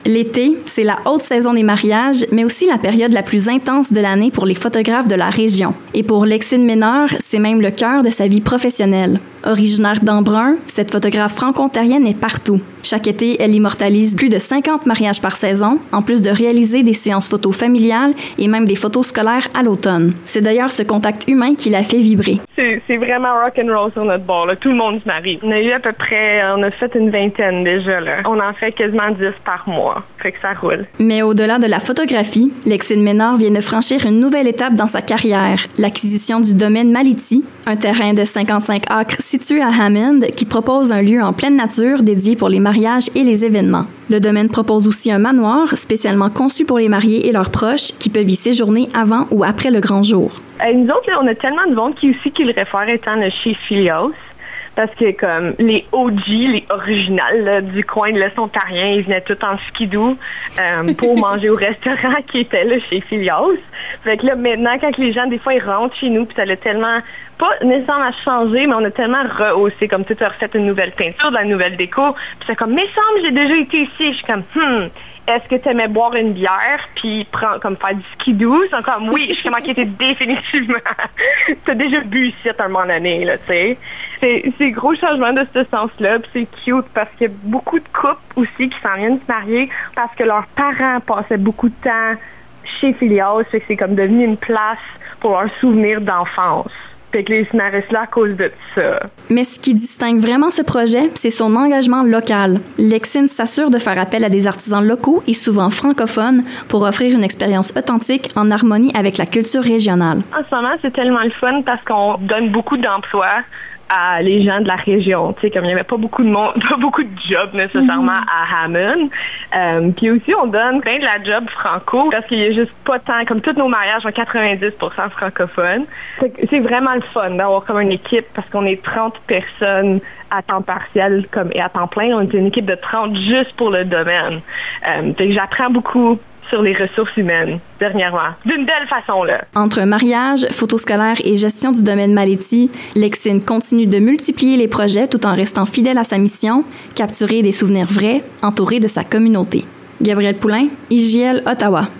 L'été, c'est la haute saison des mariages, mais aussi la période la plus intense de l'année pour les photographes de la région. Et pour Lexine Ménard, c'est même le cœur de sa vie professionnelle. Originaire d'Embrun, cette photographe franco-ontarienne est partout. Chaque été, elle immortalise plus de 50 mariages par saison, en plus de réaliser des séances photos familiales et même des photos scolaires à l'automne. C'est d'ailleurs ce contact humain qui la fait vibrer. C'est vraiment rock'n'roll sur notre bord, là. Tout le monde se marie. On a eu on a fait une vingtaine déjà, là. On en fait quasiment 10 par mois. Fait que ça roule. Mais au-delà de la photographie, Lexine Ménard vient de franchir une nouvelle étape dans sa carrière, l'acquisition du domaine Maliti, un terrain de 55 acres situé à Hammond qui propose un lieu en pleine nature dédié pour les mariages et les événements. Le domaine propose aussi un manoir spécialement conçu pour les mariés et leurs proches qui peuvent y séjourner avant ou après le grand jour. Nous autres, là, on a tellement de monde qui le réfère étant le chez Philios. Parce que comme les OG, les originales là, du coin de l'Est ontarien, ils venaient tous en skidoo pour manger au restaurant qui était là chez Philios. Fait que là, maintenant, quand les gens, des fois, ils rentrent chez nous, puis ça l'a tellement, pas nécessairement changé, mais on a tellement rehaussé, comme tu as refait une nouvelle peinture, de la nouvelle déco, puis c'est comme, mais semble, j'ai déjà été ici. Je suis comme, est-ce que tu aimais boire une bière puis comme faire du skidoo? C'est comme, oui, je suis comme, qui était définitivement. T'as déjà bu ici à un moment donné, là, tu sais. C'est gros changement de ce sens-là, puis c'est cute parce qu'il y a beaucoup de couples aussi qui s'en viennent se marier parce que leurs parents passaient beaucoup de temps chez Philios, fait que c'est comme devenu une place pour leurs souvenirs d'enfance. Fait que les se marient là à cause de ça. Mais ce qui distingue vraiment ce projet, c'est son engagement local. Lexine s'assure de faire appel à des artisans locaux et souvent francophones pour offrir une expérience authentique en harmonie avec la culture régionale. En ce moment, c'est tellement le fun parce qu'on donne beaucoup d'emplois à les gens de la région. Tu sais, comme il n'y avait pas beaucoup de monde, pas beaucoup de jobs nécessairement à Hammond. Puis aussi, on donne plein de la job franco parce qu'il n'y a juste pas tant, comme tous nos mariages sont 90% francophones. C'est vraiment le fun d'avoir comme une équipe parce qu'on est 30 personnes à temps partiel et à temps plein. On est une équipe de 30 juste pour le domaine. Fait que j'apprends beaucoup sur les ressources humaines, dernièrement. D'une belle façon, là. Entre mariage, photos scolaires et gestion du domaine Maleti, Lexine continue de multiplier les projets tout en restant fidèle à sa mission, capturer des souvenirs vrais, entourés de sa communauté. Gabrielle Poulain, IJL, Ottawa.